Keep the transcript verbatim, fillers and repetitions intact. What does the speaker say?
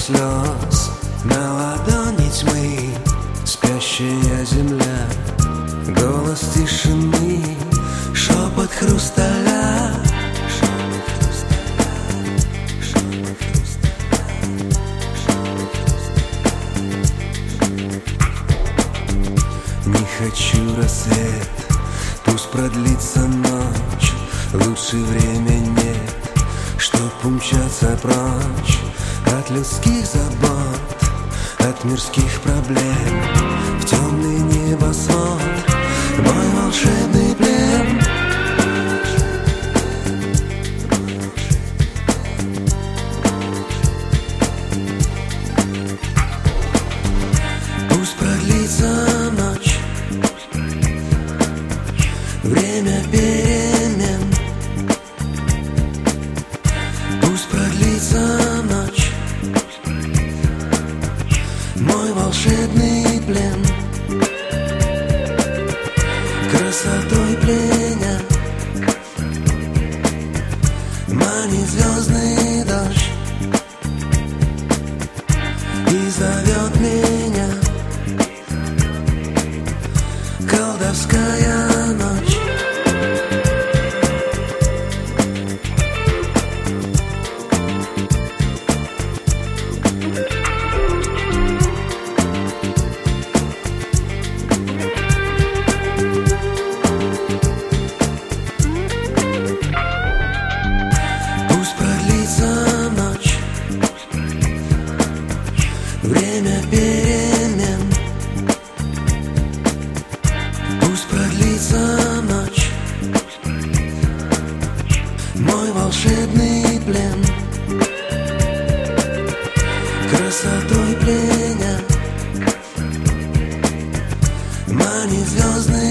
слез на ладони тьмы, спящая земля, голос тишины, шепот хрусталя. Не хочу рассвет, пусть продлится ночь, лучше время нет, чтоб умчаться прочь от людских забот, от мирских проблем, в темный небосвод, мой волшебный плен. Пусть продлится ночь, время перемен. Пусть продлится ночь, мой волшебный плен. Красотой пленя манит звездный дождь и зовет меня колдовская ночь. Пусть продлится ночь, время перемен. Пусть продлится ночь, мой волшебный плен. Красотой пленя манит звездный